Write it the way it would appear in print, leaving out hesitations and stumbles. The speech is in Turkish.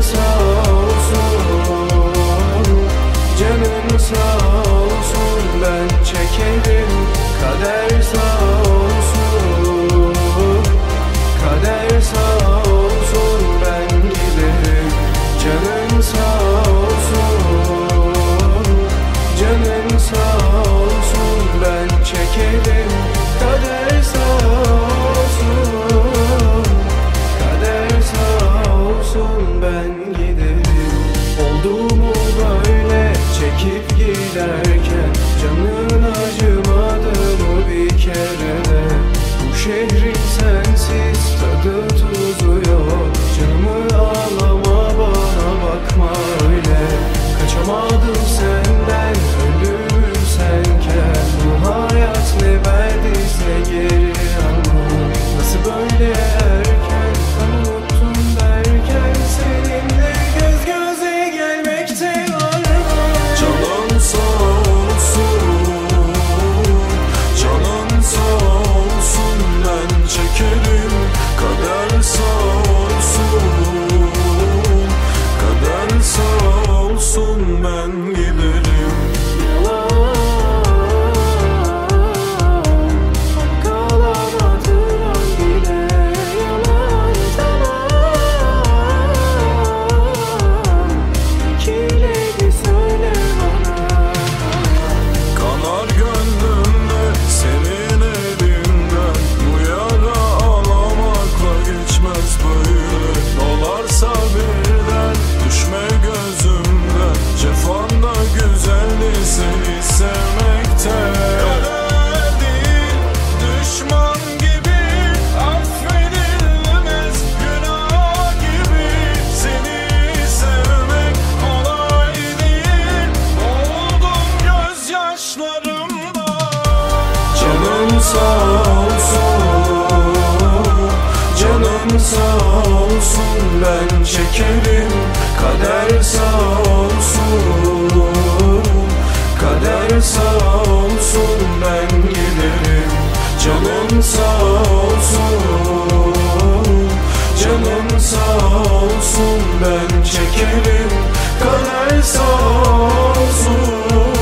sağ olsun, canın sağ olsun, ben çekerim. Kader sağ olsun, kader sağ olsun, ben giderim. Canın sağ olsun, canın sağ olsun, ben çekerim. Kader sağ olsun, kader sağ olsun, ben giderim. Oldu mu böyle çekip giderken, canın acımadı mı bir kere de? Bu şehrin sensiz tadı tuzu yok. Canımı ağlama, bana bakma öyle. Kaçamadım senden, öldüm senken. Bu hayat ne verdiyse geri ama nasıl böyle erken unuttum derken, seninle göz göze gelmekte var mı? Canın sağ olsun, canın sağ olsun, ben çekerim. Kader sağ olsun, kader sağ olsun, ben giderim. Canın sağ olsun, canın sağ olsun, ben çekerim. Kader sağ olsun, kader sağ olsun, ben giderim. Canın sağ olsun, canın sağ olsun, ben çekerim. Kader sağ olsun,